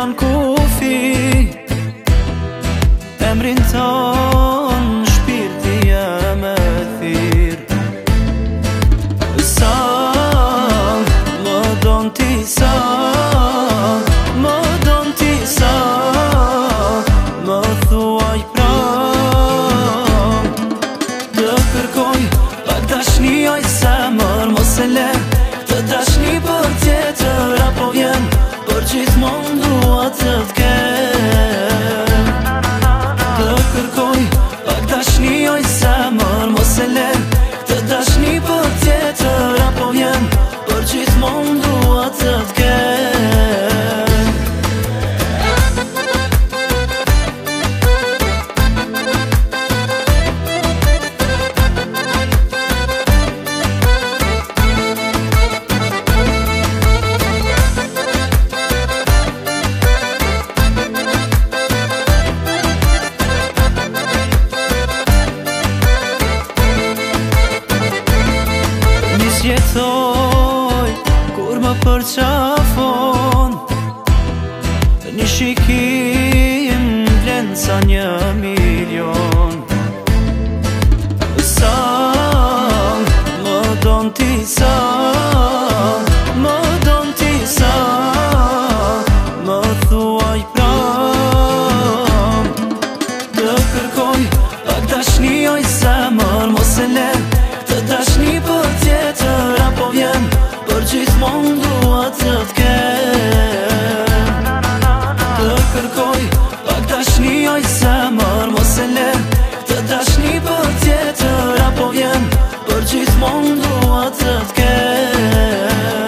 janë kufi, emrin ton shpirti jem e thirr. Sa më don ti, sa më don ti, sa më thuaj pran. Të kërkoj pak dashni oj zemër, mos e le të dashni për tjetër, apo vjen për gjithmonë dua të t'kem. Të kërkoj pak dashni oj zemër, mos e le të dashni për tjetër, apo vjen për gjithmonë dua të t'kem. Jetoj kur më përqafon, një shikim vlen sa 1.000.000. Sa më don ti, sa më don ti, sa më thuaj pran. Të kërkoj pak dashni oj zemër, mos e le të dashni për tjetër, apo vjen për gjithmonë dua të t'kem. Të kërkoj pak dashni oj zemër, mos e le të dashni për tjetër, apo vjen për gjithmonë dua të t'kem.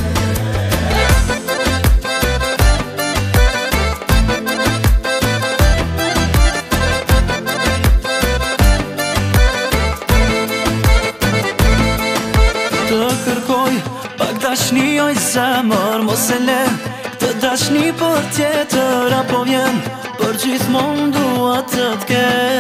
Të kërkoj pak dashni oj zemër, mos e le të dashni për tjetër, apo vjen për gjithmonë dua të t'kem.